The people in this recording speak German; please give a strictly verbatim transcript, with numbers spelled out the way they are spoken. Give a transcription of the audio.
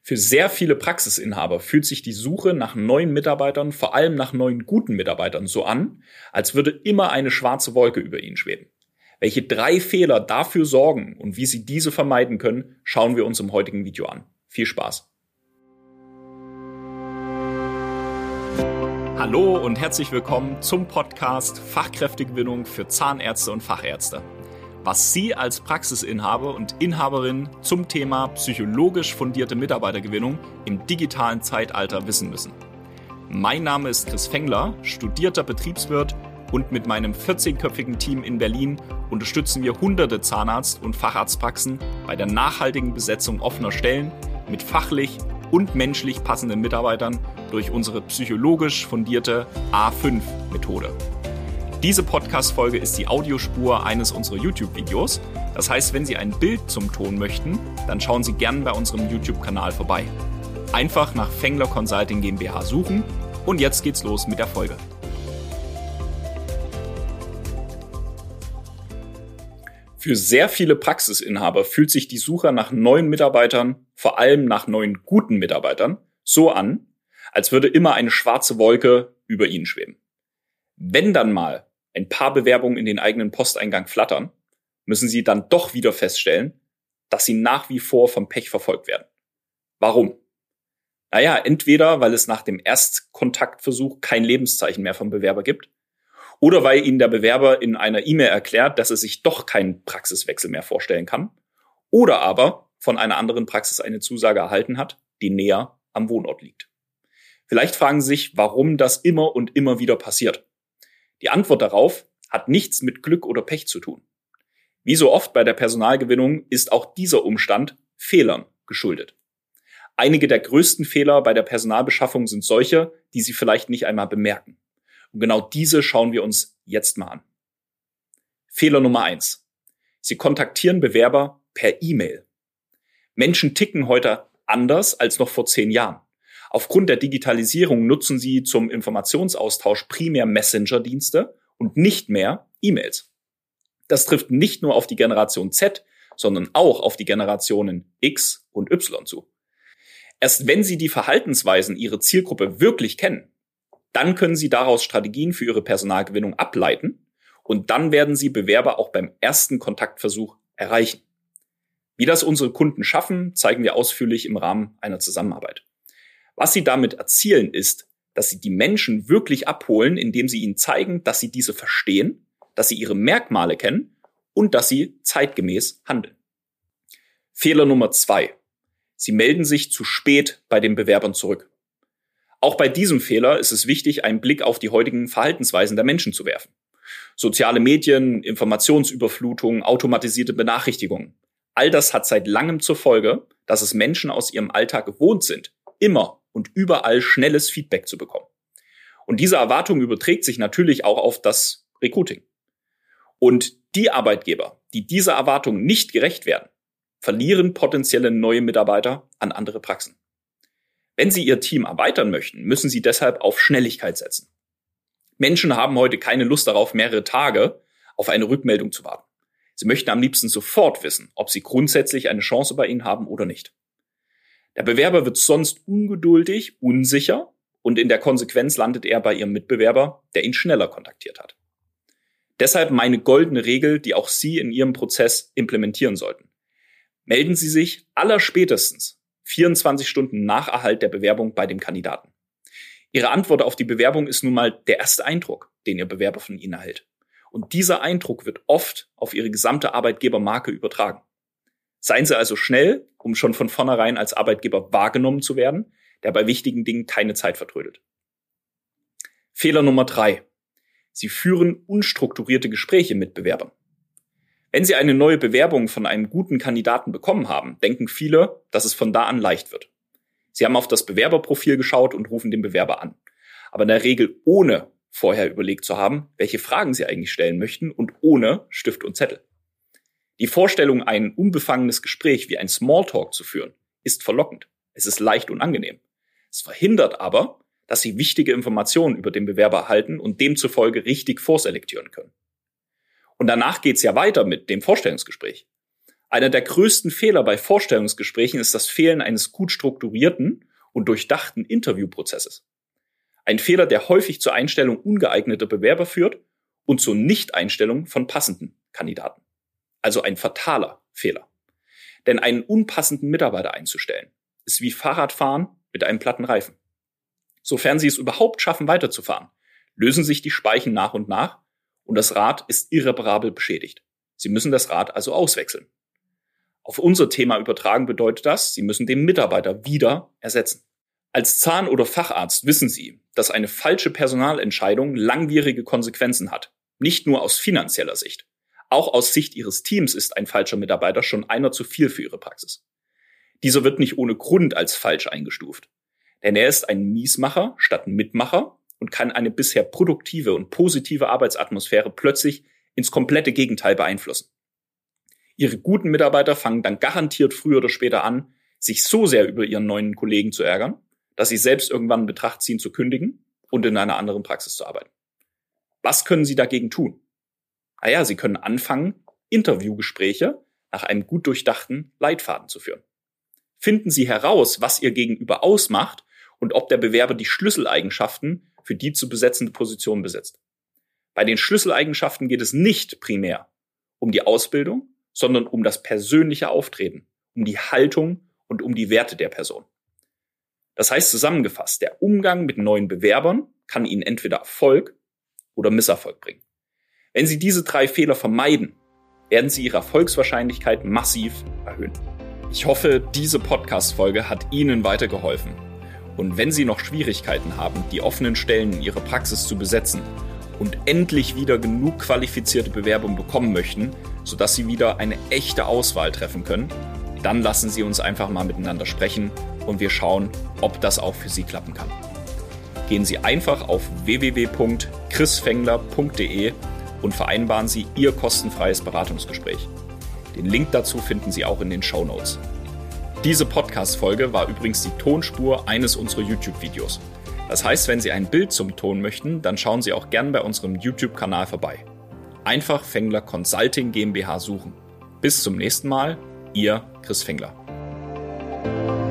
Für sehr viele Praxisinhaber fühlt sich die Suche nach neuen Mitarbeitern, vor allem nach neuen guten Mitarbeitern, so an, als würde immer eine schwarze Wolke über ihnen schweben. Welche drei Fehler dafür sorgen und wie Sie diese vermeiden können, schauen wir uns im heutigen Video an. Viel Spaß! Hallo und herzlich willkommen zum Podcast Fachkräftegewinnung für Zahnärzte und Fachärzte. Was Sie als Praxisinhaber und Inhaberin zum Thema psychologisch fundierte Mitarbeitergewinnung im digitalen Zeitalter wissen müssen. Mein Name ist Chris Fengler, studierter Betriebswirt, und mit meinem vierzehnköpfigen Team in Berlin unterstützen wir hunderte Zahnarzt- und Facharztpraxen bei der nachhaltigen Besetzung offener Stellen mit fachlich und menschlich passenden Mitarbeitern durch unsere psychologisch fundierte A fünf Methode. Diese Podcast-Folge ist die Audiospur eines unserer YouTube-Videos. Das heißt, wenn Sie ein Bild zum Ton möchten, dann schauen Sie gerne bei unserem YouTube-Kanal vorbei. Einfach nach Fengler Consulting GmbH suchen und jetzt geht's los mit der Folge. Für sehr viele Praxisinhaber fühlt sich die Suche nach neuen Mitarbeitern, vor allem nach neuen guten Mitarbeitern, so an, als würde immer eine schwarze Wolke über ihnen schweben. Wenn dann mal ein paar Bewerbungen in den eigenen Posteingang flattern, müssen Sie dann doch wieder feststellen, dass Sie nach wie vor vom Pech verfolgt werden. Warum? Naja, entweder weil es nach dem Erstkontaktversuch kein Lebenszeichen mehr vom Bewerber gibt, oder weil Ihnen der Bewerber in einer E-Mail erklärt, dass er sich doch keinen Praxiswechsel mehr vorstellen kann, oder aber von einer anderen Praxis eine Zusage erhalten hat, die näher am Wohnort liegt. Vielleicht fragen Sie sich, warum das immer und immer wieder passiert. Die Antwort darauf hat nichts mit Glück oder Pech zu tun. Wie so oft bei der Personalgewinnung ist auch dieser Umstand Fehlern geschuldet. Einige der größten Fehler bei der Personalbeschaffung sind solche, die Sie vielleicht nicht einmal bemerken. Und genau diese schauen wir uns jetzt mal an. Fehler Nummer eins. Sie kontaktieren Bewerber per E-Mail. Menschen ticken heute anders als noch vor zehn Jahren. Aufgrund der Digitalisierung nutzen sie zum Informationsaustausch primär Messenger-Dienste und nicht mehr E-Mails. Das trifft nicht nur auf die Generation Z, sondern auch auf die Generationen X und Y zu. Erst wenn Sie die Verhaltensweisen Ihrer Zielgruppe wirklich kennen, dann können Sie daraus Strategien für Ihre Personalgewinnung ableiten und dann werden Sie Bewerber auch beim ersten Kontaktversuch erreichen. Wie das unsere Kunden schaffen, zeigen wir ausführlich im Rahmen einer Zusammenarbeit. Was Sie damit erzielen, ist, dass Sie die Menschen wirklich abholen, indem Sie ihnen zeigen, dass Sie diese verstehen, dass Sie ihre Merkmale kennen und dass Sie zeitgemäß handeln. Fehler Nummer zwei. Sie melden sich zu spät bei den Bewerbern zurück. Auch bei diesem Fehler ist es wichtig, einen Blick auf die heutigen Verhaltensweisen der Menschen zu werfen. Soziale Medien, Informationsüberflutung, automatisierte Benachrichtigungen. All das hat seit langem zur Folge, dass es Menschen aus ihrem Alltag gewohnt sind, immer und überall schnelles Feedback zu bekommen. Und diese Erwartung überträgt sich natürlich auch auf das Recruiting. Und die Arbeitgeber, die dieser Erwartung nicht gerecht werden, verlieren potenzielle neue Mitarbeiter an andere Praxen. Wenn Sie Ihr Team erweitern möchten, müssen Sie deshalb auf Schnelligkeit setzen. Menschen haben heute keine Lust darauf, mehrere Tage auf eine Rückmeldung zu warten. Sie möchten am liebsten sofort wissen, ob Sie grundsätzlich eine Chance bei Ihnen haben oder nicht. Der Bewerber wird sonst ungeduldig, unsicher und in der Konsequenz landet er bei Ihrem Mitbewerber, der ihn schneller kontaktiert hat. Deshalb meine goldene Regel, die auch Sie in Ihrem Prozess implementieren sollten. Melden Sie sich allerspätestens vierundzwanzig Stunden nach Erhalt der Bewerbung bei dem Kandidaten. Ihre Antwort auf die Bewerbung ist nun mal der erste Eindruck, den Ihr Bewerber von Ihnen erhält. Und dieser Eindruck wird oft auf Ihre gesamte Arbeitgebermarke übertragen. Seien Sie also schnell, um schon von vornherein als Arbeitgeber wahrgenommen zu werden, der bei wichtigen Dingen keine Zeit vertrödelt. Fehler Nummer drei. Sie führen unstrukturierte Gespräche mit Bewerbern. Wenn Sie eine neue Bewerbung von einem guten Kandidaten bekommen haben, denken viele, dass es von da an leicht wird. Sie haben auf das Bewerberprofil geschaut und rufen den Bewerber an. Aber in der Regel ohne vorher überlegt zu haben, welche Fragen Sie eigentlich stellen möchten und ohne Stift und Zettel. Die Vorstellung, ein unbefangenes Gespräch wie ein Smalltalk zu führen, ist verlockend. Es ist leicht und angenehm. Es verhindert aber, dass Sie wichtige Informationen über den Bewerber erhalten und demzufolge richtig vorselektieren können. Und danach geht's ja weiter mit dem Vorstellungsgespräch. Einer der größten Fehler bei Vorstellungsgesprächen ist das Fehlen eines gut strukturierten und durchdachten Interviewprozesses. Ein Fehler, der häufig zur Einstellung ungeeigneter Bewerber führt und zur Nichteinstellung von passenden Kandidaten. Also ein fataler Fehler. Denn einen unpassenden Mitarbeiter einzustellen, ist wie Fahrradfahren mit einem platten Reifen. Sofern Sie es überhaupt schaffen, weiterzufahren, lösen sich die Speichen nach und nach und das Rad ist irreparabel beschädigt. Sie müssen das Rad also auswechseln. Auf unser Thema übertragen bedeutet das, Sie müssen den Mitarbeiter wieder ersetzen. Als Zahn- oder Facharzt wissen Sie, dass eine falsche Personalentscheidung langwierige Konsequenzen hat. Nicht nur aus finanzieller Sicht. Auch aus Sicht Ihres Teams ist ein falscher Mitarbeiter schon einer zu viel für Ihre Praxis. Dieser wird nicht ohne Grund als falsch eingestuft. Denn er ist ein Miesmacher statt Mitmacher und kann eine bisher produktive und positive Arbeitsatmosphäre plötzlich ins komplette Gegenteil beeinflussen. Ihre guten Mitarbeiter fangen dann garantiert früher oder später an, sich so sehr über ihren neuen Kollegen zu ärgern, dass sie selbst irgendwann in Betracht ziehen zu kündigen und in einer anderen Praxis zu arbeiten. Was können Sie dagegen tun? Naja, Sie können anfangen, Interviewgespräche nach einem gut durchdachten Leitfaden zu führen. Finden Sie heraus, was Ihr Gegenüber ausmacht und ob der Bewerber die Schlüsseleigenschaften für die zu besetzende Position besitzt. Bei den Schlüsseleigenschaften geht es nicht primär um die Ausbildung, sondern um das persönliche Auftreten, um die Haltung und um die Werte der Person. Das heißt zusammengefasst, der Umgang mit neuen Bewerbern kann Ihnen entweder Erfolg oder Misserfolg bringen. Wenn Sie diese drei Fehler vermeiden, werden Sie Ihre Erfolgswahrscheinlichkeit massiv erhöhen. Ich hoffe, diese Podcast-Folge hat Ihnen weitergeholfen. Und wenn Sie noch Schwierigkeiten haben, die offenen Stellen in Ihrer Praxis zu besetzen und endlich wieder genug qualifizierte Bewerbungen bekommen möchten, sodass Sie wieder eine echte Auswahl treffen können, dann lassen Sie uns einfach mal miteinander sprechen und wir schauen, ob das auch für Sie klappen kann. Gehen Sie einfach auf w w w punkt chris fengler punkt d e und vereinbaren Sie Ihr kostenfreies Beratungsgespräch. Den Link dazu finden Sie auch in den Shownotes. Diese Podcast-Folge war übrigens die Tonspur eines unserer YouTube-Videos. Das heißt, wenn Sie ein Bild zum Ton möchten, dann schauen Sie auch gern bei unserem YouTube-Kanal vorbei. Einfach Fengler Consulting GmbH suchen. Bis zum nächsten Mal, Ihr Chris Fengler.